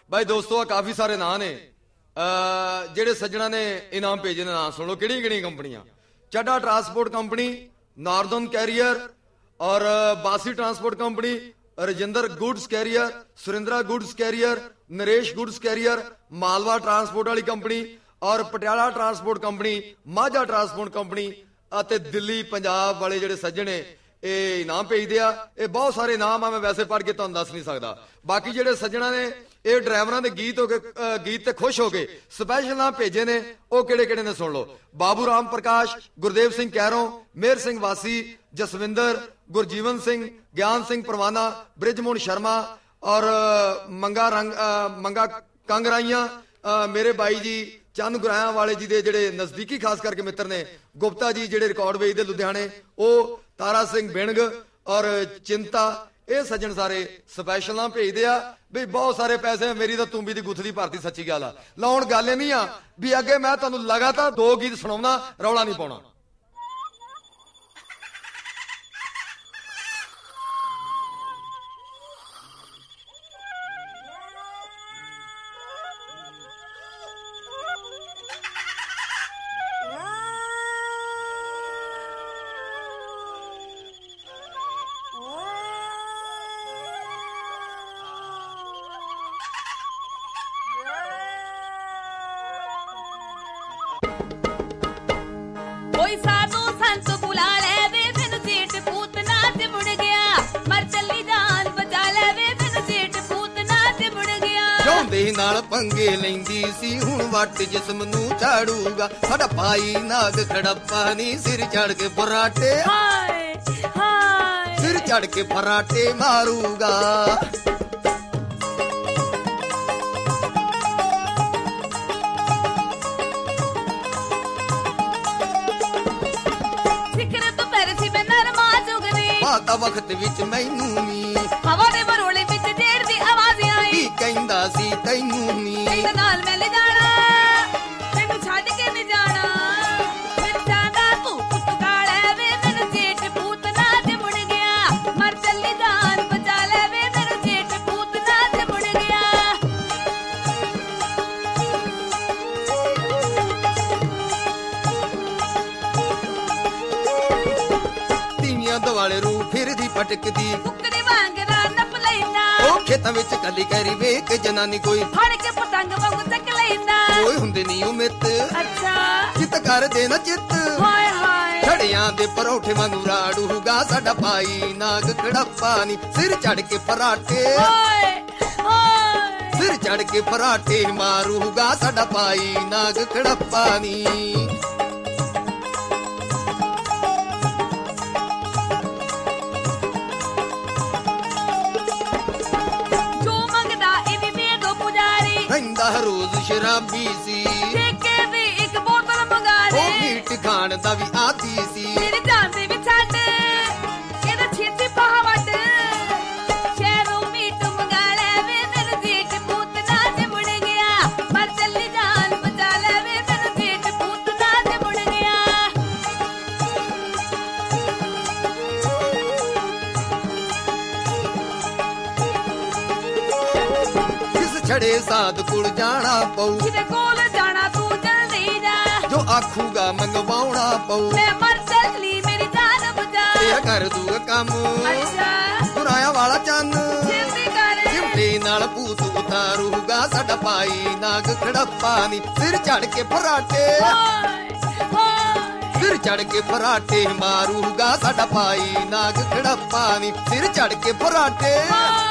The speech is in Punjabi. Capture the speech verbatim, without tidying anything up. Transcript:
भाई दोस्तों काफी सारे नाम ने ਜਿਹੜੇ ਸੱਜਣਾ ਨੇ ਇਨਾਮ ਭੇਜੇ ਨੇ। ਨਾਮ ਸੁਣ ਲਓ ਕਿਹੜੀਆਂ ਕਿਹੜੀਆਂ ਕੰਪਨੀਆਂ। Chadda transport company, Northern carrier ਔਰ Bassi transport company, Rajinder goods carrier, Surindra goods carrier, Naresh goods carrier, Malwa transport ਵਾਲੀ ਕੰਪਨੀ ਔਰ Patiala transport company, Majha transport company ਅਤੇ ਦਿੱਲੀ ਪੰਜਾਬ ਵਾਲੇ ਜਿਹੜੇ ਸੱਜਣੇ ਇਹ ਇਨਾਮ ਭੇਜਦੇ ਆ। ਇਹ ਬਹੁਤ ਸਾਰੇ ਇਨਾਮ ਆ, ਮੈਂ ਵੈਸੇ ਪੜ੍ਹ ਕੇ ਤੁਹਾਨੂੰ ਦੱਸ ਨਹੀਂ ਸਕਦਾ। ਬਾਕੀ ਜਿਹੜੇ ਸੱਜਣਾ ਨੇ ਇਹ ਡਰਾਈਵਰਾਂ ਦੇ ਗੀਤ ਹੋ ਕੇ ਗੀਤ ਤੇ ਖੁਸ਼ ਹੋ ਕੇ ਸਪੈਸ਼ਲ ਨਾਮ ਭੇਜੇ ਨੇ, ਉਹ ਕਿਹੜੇ ਕਿਹੜੇ ਨੇ ਸੁਣ ਲਓ। ਬਾਬੂ ਰਾਮ ਪ੍ਰਕਾਸ਼, ਗੁਰਦੇਵ ਸਿੰਘ ਕੈਰੋਂ, ਮੇਹਰ ਸਿੰਘ ਵਾਸੀ, ਜਸਵਿੰਦਰ, ਗੁਰਜੀਵਨ ਸਿੰਘ, ਗਿਆਨ ਸਿੰਘ ਪਰਵਾਨਾ, ਬ੍ਰਿਜਮੋਹਨ ਸ਼ਰਮਾ ਔਰ ਮੰਗਾ ਰੰਗ ਮੰਗਾ ਕੰਗਰਾਈਆਂ, ਮੇਰੇ ਬਾਈ ਜੀ ਚੰਦ ਗੁਰਾਇਆਂ ਵਾਲੇ ਜੀ ਦੇ ਜਿਹੜੇ ਨਜ਼ਦੀਕੀ ਖਾਸ ਕਰਕੇ ਮਿੱਤਰ ਨੇ, ਗੁਪਤਾ ਜੀ ਜਿਹੜੇ ਰਿਕਾਰਡ ਵੇਚਦੇ ਲੁਧਿਆਣੇ, ਉਹ ਤਾਰਾ ਸਿੰਘ ਬਿਣਗ ਔਰ ਚਿੰਤਾ, ਇਹ ਸੱਜਣ ਸਾਰੇ ਸਪੈਸ਼ਲ ਨਾਮ ਭੇਜਦੇ ਆ ਵੀ ਬਹੁਤ ਸਾਰੇ ਪੈਸੇ ਮੇਰੀ ਤਾਂ ਤੂੰਬੀ ਦੀ ਗੁੱਥਲੀ ਭਰਤੀ। ਸੱਚੀ ਗੱਲ ਆ। ਲਾਉਣ ਗੱਲ ਇਹ ਨਹੀਂ ਆ ਵੀ ਅੱਗੇ ਮੈਂ ਤੁਹਾਨੂੰ ਲਗਾਤਾਰ ਦੋ ਗੀਤ ਸੁਣਾਉਣਾ, ਰੌਲਾ ਨਹੀਂ ਪਾਉਣਾ। ਨਾਲ ਪੰਗੇ ਲੈਂਦੀ ਸੀ ਹੁਣ ਵੱਟ ਜਿਸਮ ਨੂੰ ਝਾੜੂਗਾ ਸਾਡਾ ਭਾਈ ਨਾਗ ਖੜੱਪਾ ਨੀ ਸਿਰ ਚੜ ਕੇ ਫਰਾਟੇ ਹਾਏ ਹਾਏ ਸਿਰ ਚੜ ਕੇ ਫਰਾਟੇ ਮਾਰੂਗਾ ਸਿਕਰ ਤੋਂ ਪੈਰ ਸੀ ਮੈਂ ਨਰਮਾ ਜੁਗਨੀ ਮਾਤਾ ਵਕਤ ਵਿੱਚ ਮੈਨੂੰ ਨੀ ਹਵਾ ਦੇ ਬਰੋਲੇ ਵਿੱਚ ਢੇਰ ਦੀ ਆਵਾਜ਼ ਆਈ ਕੀ ਕਹਿੰਦਾ ਸੀ ਤੈਨੂੰ ਨੀ ਤੇਰੇ ਨਾਲ ਮੈਂ ਲੈ ਜਾਣਾ ਤੈਨੂੰ ਛੱਡ ਕੇ ਨਹੀਂ ਜਾਣਾ ਮਿੱਠਾ ਦਾ ਤੂੰ ਪੁੱਤ ਕਾਲਾ ਵੇ ਮੈਨੂੰ ਜੇਠ ਪੂਤ ਨਾ ਤੇ ਮੁੜ ਗਿਆ ਮਰ ਚੱਲੀ ਜਾਨ ਬਚਾ ਲੈ ਵੇ ਮੈਨੂੰ ਜੇਠ ਪੂਤ ਨਾ ਤੇ ਮੁੜ ਗਿਆ ਤੀਵੀਆਂ ਦੁਆਲੇ ਰੂ ਫਿਰਦੀ ਪਟਕਦੀ ਕੁੱਕੜੀ ਵਾਂਗ ਨਾ ਨੱਪ ਲੈਂਦਾ ਉਹ ਖੇਤਾਂ ਵਿੱਚ ਕੱਲੀ ਕਰੀ ਵੇਖ ਜਨਾਨੀ ਕੋਈ ਫੜ ਕੇ ਪਤੰਗ ਵਾਂਗ ਚੱਕ ਲੈਂਦਾ ਕੋਈ ਹੁੰਦੇ ਨਹੀਂ ਉਹ ਮਿੱਤ ਅੱਛਾ ਚਿੱਤ ਕਰਦੇ ਨਾ ਚਿੱਤ ਹਾਏ ਹਾਏ ਛੜਿਆਂ ਦੇ ਪਰੌਠੇ ਵਾਂਗੂ ਰਾੜੂਗਾ ਸਾਡਾ ਭਾਈ ਨਾਗ ਖੜੱਪਾ ਨੀ ਸਿਰ ਚੜ ਕੇ ਫਰਾਟੇ ਓਏ ਓਏ ਸਿਰ ਚੜ ਕੇ ਫਰਾਟੇ ਮਾਰੂਗਾ ਸਾਡਾ ਭਾਈ ਨਾਗ ਖੜੱਪਾ ਨੀ ਰਹਿੰਦਾ ਰੋਜ਼ ਸ਼ਰਾਬੀ ਸੀ ਠੇਕੇ ਦੀ ਇੱਕ ਬੋਤਲ ਮੰਗਾ ਦੇ ਉਹ ਮੀਟ ਖਾਣ ਦਾ ਵੀ ਆਦੀ ਸੀ ਮੇਰੇ ਜਾਨ ਦੇ ਵਿੱਚ ਛੱਡ ਇਹਦਾ ਛੇਤੀ ਪਾਹ ਵੱਟ ਸ਼ਹਿਰੋਂ ਮੀਟ ਮੰਗਾ ਲੈ ਵੇ ਮੈਨੂੰ ਜੇਠ ਪੂਤ ਨਾ ਤੇ ਮੁੜ ਗਿਆ ਮਰ ਚੱਲੀ ਜਾਨ ਬਚਾ ਲੈ ਵੇ ਮੈਨੂੰ ਜੇਠ ਪੂਤ ਨਾ ਤੇ ਮੁੜ ਗਿਆ ਛੜੇ ਸਾਧ ਕੋਲ ਜਾਣਾ ਪਊ ਜਿਹਦੇ ਕੋਲ ਜਾਣਾ ਤੂੰ ਜਲਦੀ ਜਾ ਜੋ ਆਖੂਗਾ ਮੰਗਵਾਉਣਾ ਪਊ ਮੈਂ ਮਰ ਚੱਲੀ ਮੇਰੀ ਜਾਨ ਬਚਾ ਤੇਰਾ ਕਰ ਦੂਗਾ ਕੰਮ ਅੱਛਾ ਗੁਰਾਇਆ ਵਾਲਾ ਚੰਨ ਛੇਤੀ ਕਰ ਚਿਮਟੇ ਨਾਲ ਭੂਤ ਉਤਾਰੂਗਾ ਸਾਡਾ ਭਾਈ ਨਾਗ ਖੜੱਪਾ ਨੀ ਸਿਰ ਚੜ ਕੇ ਫਰਾਟੇ ਸਿਰ ਚੜ ਕੇ ਫਰਾਟੇ ਮਾਰੂਗਾ ਸਾਡਾ ਭਾਈ ਨਾਗ ਖੜੱਪਾ ਨੀ ਸਿਰ ਚੜ ਕੇ ਫਰਾਟੇ